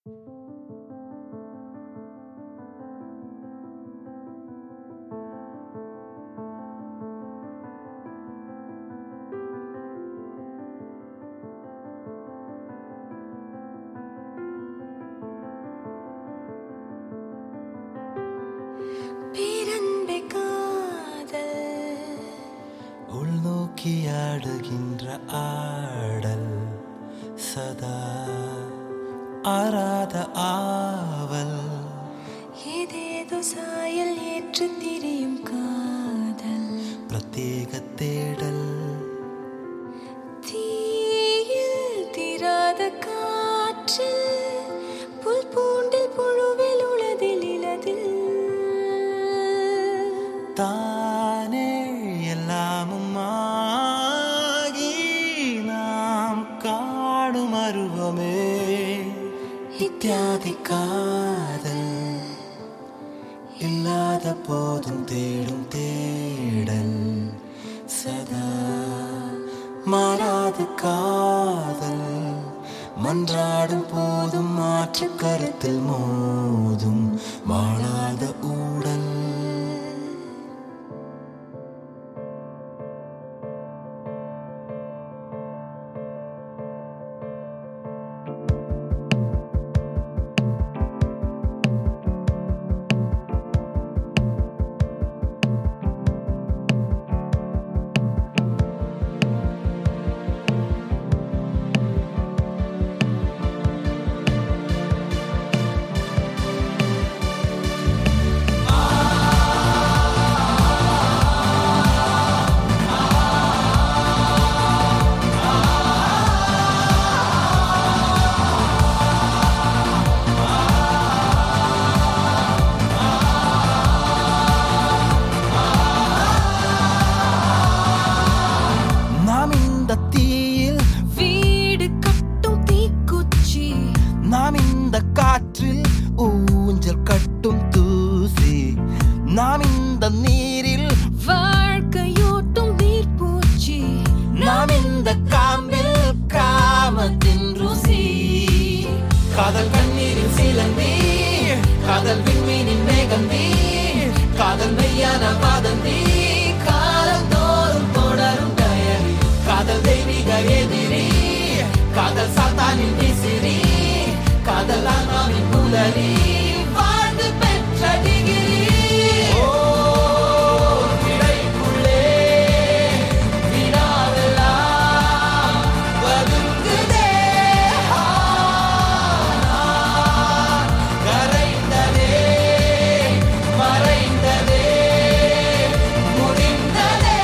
பேரன்பே காதல் உள்நோக்கி ஆடுகின்ற ஆடல் சதா ஆராத ஆவல் ஏதேதோ சாயல் ஏற்று திரியும் காதல் பிரத்யேக தேடல் தீயில் தீராத காற்றில் புல் பூண்டில் புழுவில் உளதில் இலதில் தானே எல்லாமும் ஆகி நாம் காணும் அருவமே இத்தியாதி காதல் இல்லாத போதும் தேடும் தேடல் சதா மாறாத காதல் மன்றாடும் போதும் மாற்று கருத்தில் மோதும் வாழாத ஊடல் நாம் இந்த காற்றில் ஊஞ்சல் கட்டும் தூசி நாம் இந்த நீரில் வாழ்க்கையோட்டும் நீர்ப்பூச்சி நாம் இந்த காம்பில் காமத்தின் ருசி காதல் கண்ணீரில் சிலந்தி காதல் விண்மீனின் மேகந்தி காதல் மெய்யான வாதந்தி காதல் தோறும் தொடரும் டயரி காதல் தெய்வீக எதிரி காதல் சாத்தானின் விசிறி காதல் ஆன்மாவின் புலரி வாழ்ந்து பெற்ற டிகிரி கிடைக்குள்ளே வினாவெல்லாம் பதுங்குதே கரைந்ததே மறைந்ததே முடிந்ததே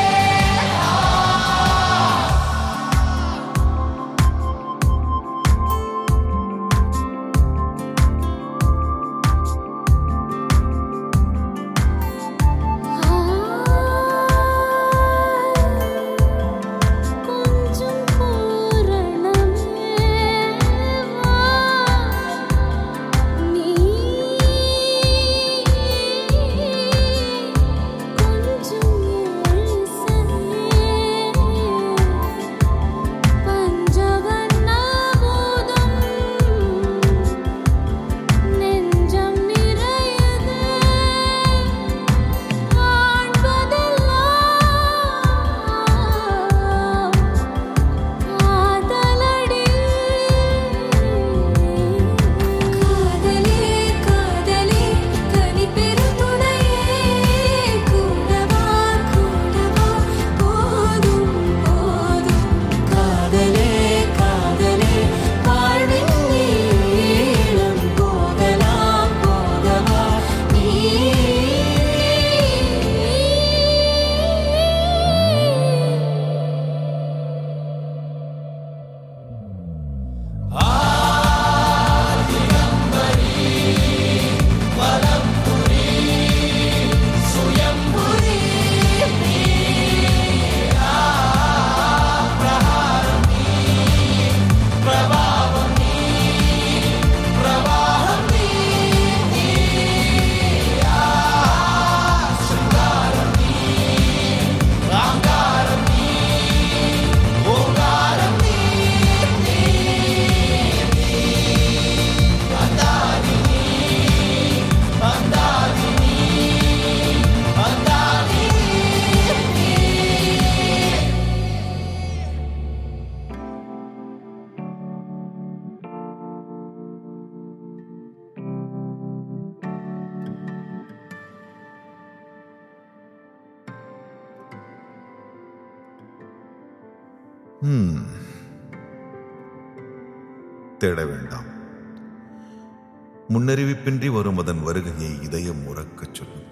தேட வேண்டாம். முன்னறிவிப்பின்றி வரும் அதன் வருகையை இதயம் உறக்கச் சொல்லும்.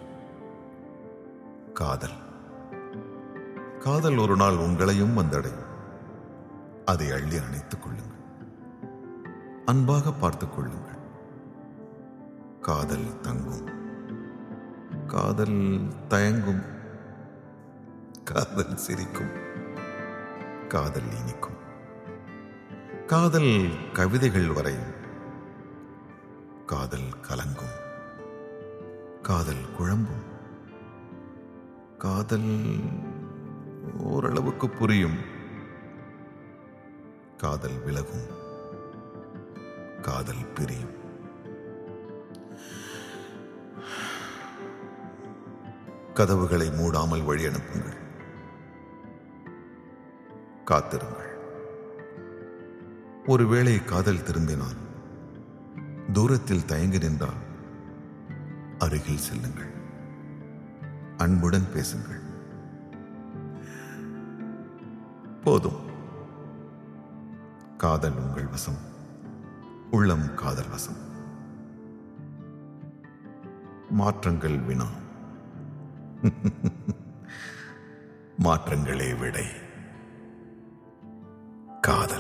காதல் காதல் ஒரு நாள் உங்களையும் வந்தடையும். அதை அள்ளி அணைத்துக் கொள்ளுங்கள். அன்பாக பார்த்துக் கொள்ளுங்கள். காதல் தங்கும். காதல் தயங்கும். காதல் சிரிக்கும். காதல் இனிக்கும். காதல் கவிதைகள் வரையும். காதல் கலங்கும். காதல் குழம்பும். காதல் ஓரளவுக்கு புரியும். காதல் விலகும். காதல் பிரியும். கதவுகளை மூடாமல் வழி அனுப்புங்கள். காத்திருங்கள். ஒருவேளை காதல் திரும்பினால், தூரத்தில் தயங்கி நின்றால் அருகில் செல்லுங்கள். அன்புடன் பேசுங்கள். போதும். காதல் உங்கள் வசம். உள்ளம் காதல் வசம். மாற்றங்கள் வினா. மாற்றங்களே விடை. காதல்.